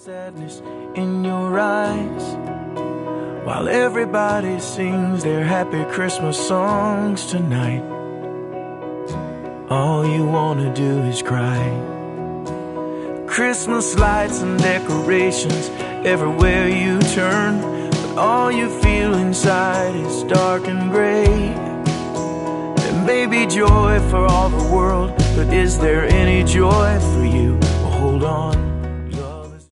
sadness in your eyes, while everybody sings their happy Christmas songs tonight. All you wanna do is cry. Christmas lights and decorations everywhere you turn, but all you feel inside is dark and gray. There may be joy for all the world, but is there any joy for you? Well, hold on.